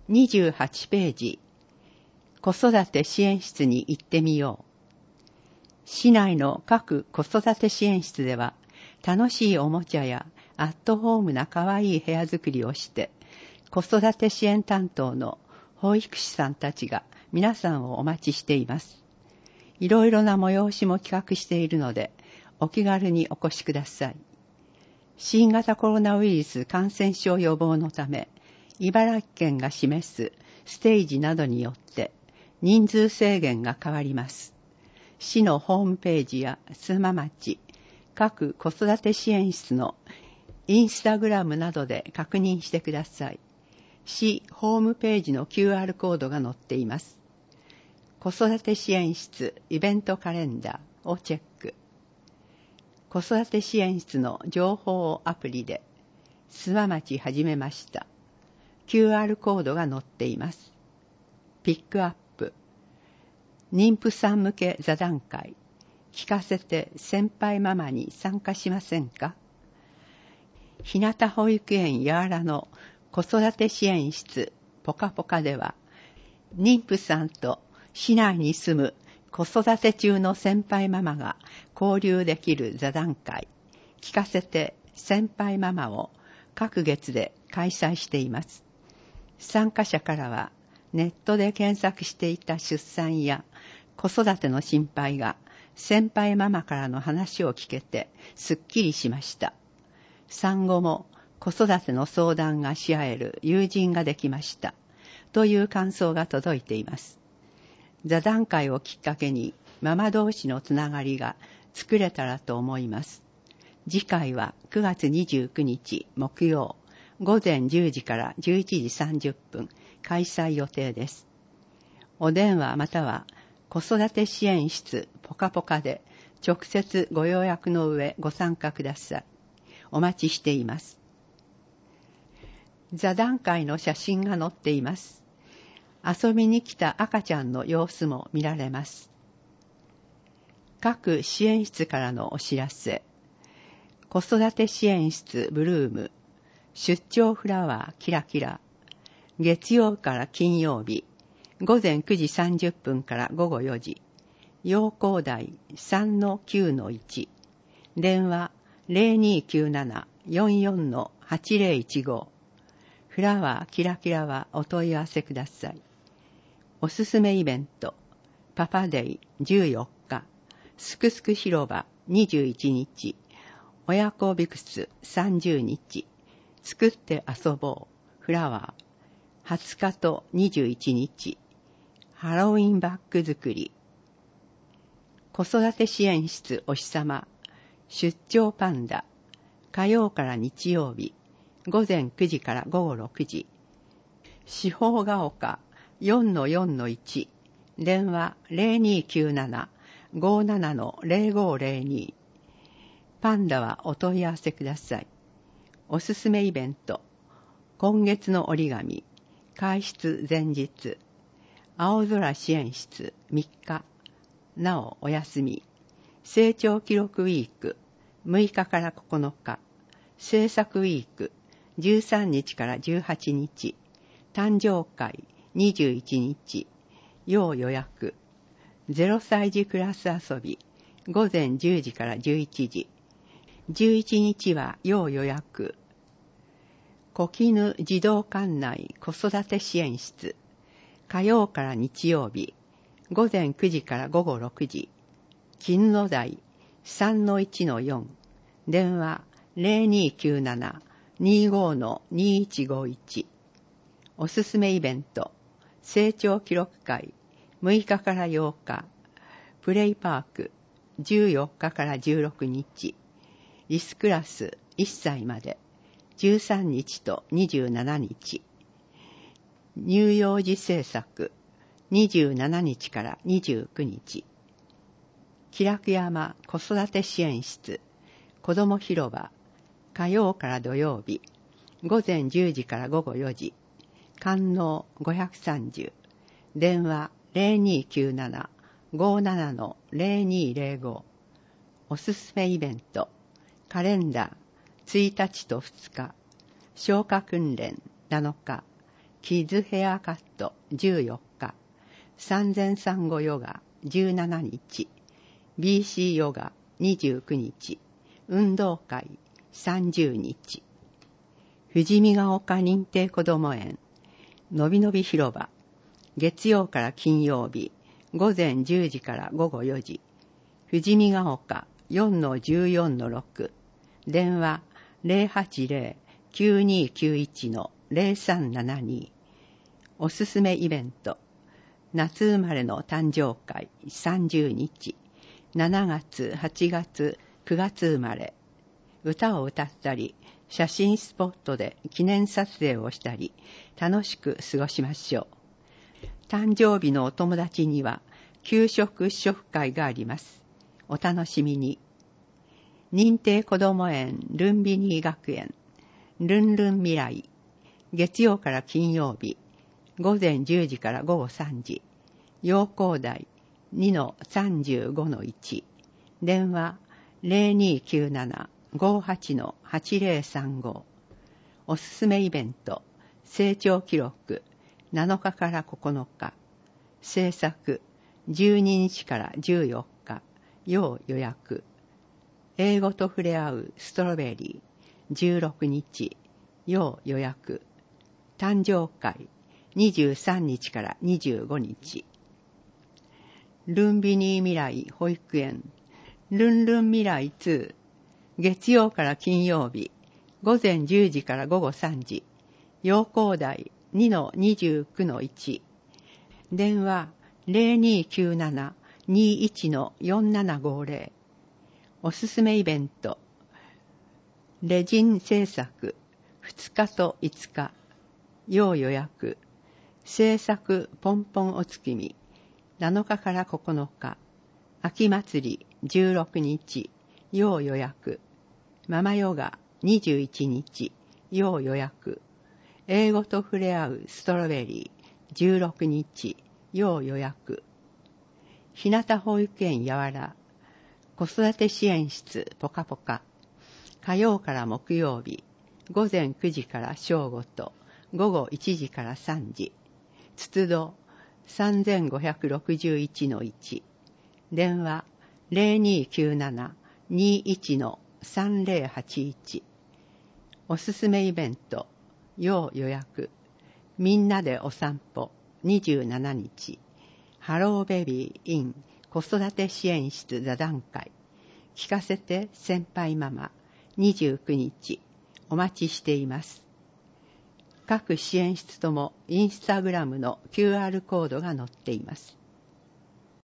28ページ、子育て支援室に行ってみよう。市内の各子育て支援室では、楽しいおもちゃやアットホームな可愛い部屋作りをして、子育て支援担当の保育士さんたちが皆さんをお待ちしています。いろいろな催しも企画しているので、お気軽にお越しください。新型コロナウイルス感染症予防のため、茨城県が示すステージなどによって人数制限が変わります。市のホームページや須磨町、各子育て支援室のインスタグラムなどで確認してください。市ホームページの QR コードが載っています。子育て支援室イベントカレンダーをチェック。子育て支援室の情報をアプリで、須磨町始めました。QR コードが載っています。ピックアップ。妊婦さん向け座談会。聞かせて先輩ママに参加しませんか？日向保育園やわらの子育て支援室ポカポカでは、妊婦さんと市内に住む子育て中の先輩ママが交流できる座談会、聞かせて先輩ママを各月で開催しています。参加者からは、ネットで検索していた出産や子育ての心配が先輩ママからの話を聞けてすっきりしました。産後も子育ての相談がし合える友人ができました。という感想が届いています。座談会をきっかけにママ同士のつながりが作れたらと思います。次回は9月29日木曜午前10時から11時30分開催予定です。お電話または子育て支援室ポカポカで直接ご予約の上ご参加ください。お待ちしています。座談会の写真が載っています。遊びに来た赤ちゃんの様子も見られます。各支援室からのお知らせ。子育て支援室ブルーム、出張フラワーキラキラ、月曜から金曜日、午前9時30分から午後4時、陽光台 3-9-1、電話 0297-44-8015、フラワーキラキラはお問い合わせください。おすすめイベント、パパデイ14日、すくすく広場21日、親子ビクス30日、作って遊ぼう、フラワー、20日と21日、ハロウィンバッグ作り、子育て支援室お日様、出張パンダ、火曜から日曜日、午前9時から午後6時、四方が丘 4-4-1、電話 0297-57-0502、パンダはお問い合わせください。おすすめイベント、今月の折り紙、開室前日、青空支援室3日、なおお休み、成長記録ウィーク6日から9日、制作ウィーク13日から18日、誕生会21日、要予約、0歳児クラス遊び、午前10時から11時、11日は要予約、小絹児童館内子育て支援室、火曜から日曜日、午前9時から午後6時、金野台 3-1-4、電話 0297-25-2151、おすすめイベント、成長記録会6日から8日、プレイパーク14日から16日、リスクラス1歳まで13日と27日、乳幼児政策27日から29日、気楽山子育て支援室子ども広場火曜から土曜日、午前10時から午後4時、観音530、電話 0297-57-0205、おすすめイベント、カレンダー1日と2日、消化訓練7日、 キッズヘアカット14日、産前産後ヨガ17日、BC ヨガ29日、運動会30日。富士見ヶ丘認定こども園、のびのび広場、月曜から金曜日、午前10時から午後4時、富士見ヶ丘 4-14-6、電話 080-9291-0372。おすすめイベント、夏生まれの誕生会30日、7月、8月、9月生まれ、歌を歌ったり、写真スポットで記念撮影をしたり、楽しく過ごしましょう。誕生日のお友達には、給食試食会があります。お楽しみに。認定こども園ルンビニー学園、ルンルン未来、月曜から金曜日、午前10時から午後3時、陽光台 2-35-1、電話 0297-58-8035。おすすめイベント、成長記録7日から9日、制作12日から14日、要予約。英語と触れ合うストロベリー16日、要予約。誕生会23日から25日。ルンビニー未来保育園ルンルン未来2、月曜から金曜日、午前10時から午後3時、陽光台 2-29-1、電話 0297-21-4750。おすすめイベント、レジン制作2日と5日、要予約。制作ポンポンお月見7日から9日、秋祭り16日、要予約。ママヨガ21日、要予約。英語と触れ合うストロベリー16日、要予約。日向保育園やわら、子育て支援室ポカポカ。火曜から木曜日、午前9時から正午と午後1時から3時。つつど 3561-1、電話 0297-21-3081。おすすめイベント、要予約。みんなでお散歩27日、ハローベビー in 子育て支援室座談会。聞かせて先輩ママ29日、お待ちしています。各支援室ともインスタグラムの QR コードが載っています。